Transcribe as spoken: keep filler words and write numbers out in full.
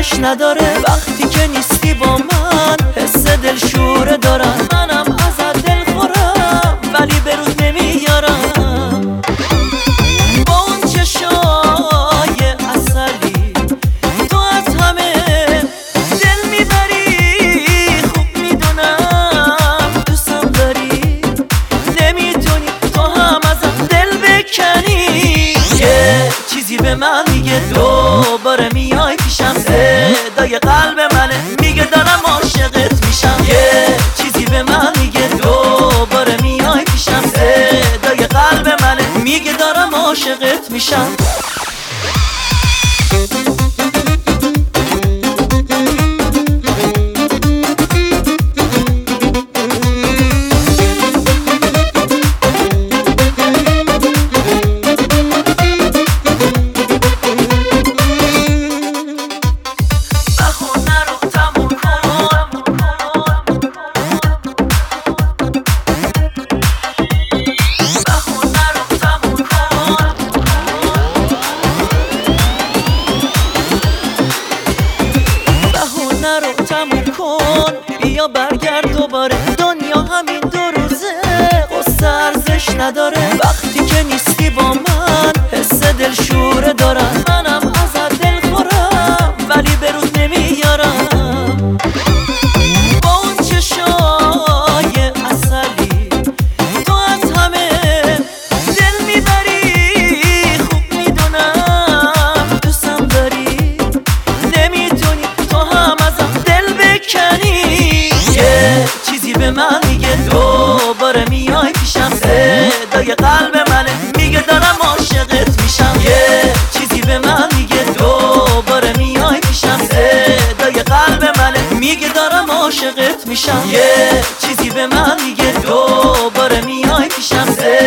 ارزش نداره وقتی که نیستی با من. حس دلشوره دارم منم ازت دل خورم ولی به رود نمیارم. با اون چشای اصلی تو از همه دل میبری. خوب میدونم دوستم داری نمیتونی تو هم ازم دل بکنی. یه چیزی به من میگه دوباره میای پیشم. صدای قلب منه میگه دارم عاشقت میشم. یه چیزی به من میگه دوباره میای پیشم. صدای قلب منه میگه دارم عاشقت میشم. رو تموم کن بیا برگرد دوباره. دنیا همین دو روزه قصه ارزش نداره وقتی که نیستی با من. حس دلشوره دارم منم ازت دل خورم ولی به رود نمیارم. با اون چشای اصلی تو از همه دل میبری. خوب میدونم دوستم داری نمیتونی تو هم ازم دل بکنی. یه چیزی به من میگه دوباره میای پیشم. صدای قلب منه میگه دارم عاشقت میشم. یه چیزی به من میگه دوباره میای پیشم. صدای قلب منه میگه دارم عاشقت میشم. یه چیزی به من میگه دوباره میای پیشم.